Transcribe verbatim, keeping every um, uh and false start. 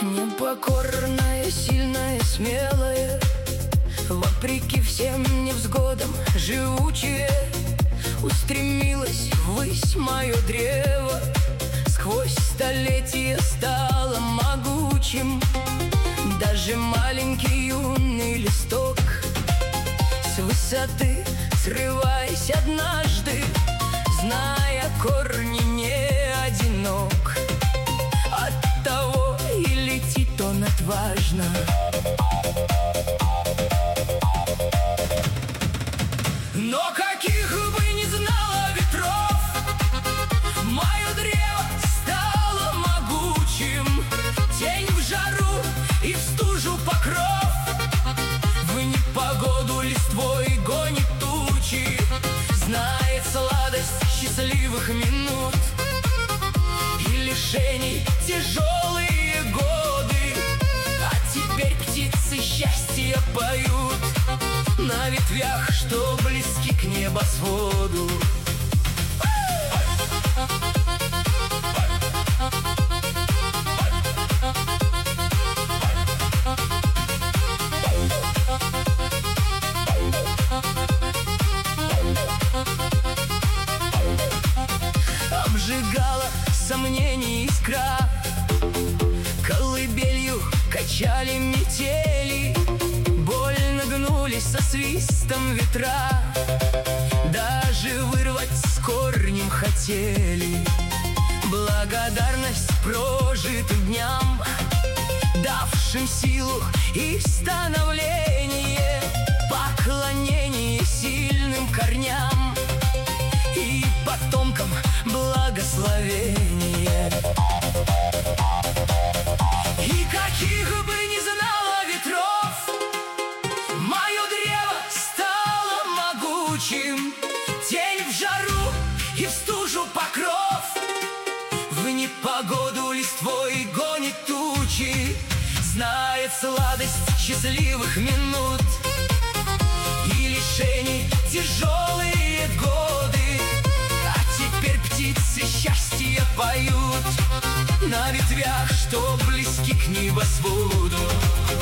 Непокорная, сильная, смелая, вопреки всем невзгодам живучее, устремилась ввысь мое древо, сквозь столетия стало могучим. Даже маленький юный листок, с высоты срываясь однажды, зная корни, не одинок. Оттого и летит он отважно. Но каких бы ни знало ветров, мое древо стало могучим. Тень в жару и в стужу покров, в непогоду листвой гонит тучи, знает сладость счастливых минут и лишений тяжелые годы. А теперь птицы счастья поют на ветвях, что близки к небосводу. Обжигала сомнений искра, колыбелью качали метели, больно гнулись со свистом ветра, даже вырвать с корнем хотели. Благодарность прожитым дням, давшим силу и становление, поклонение сильным корням и потомкам благословение. И каких бы ни знало ветров, мое древо стало могучим. Тень в жару и в стужу покров, в непогоду листвой гонит тучи, знает сладость счастливых минут и лишений тяжелые годы. А теперь птицы счастья поют на ветвях, что близки к небосводу.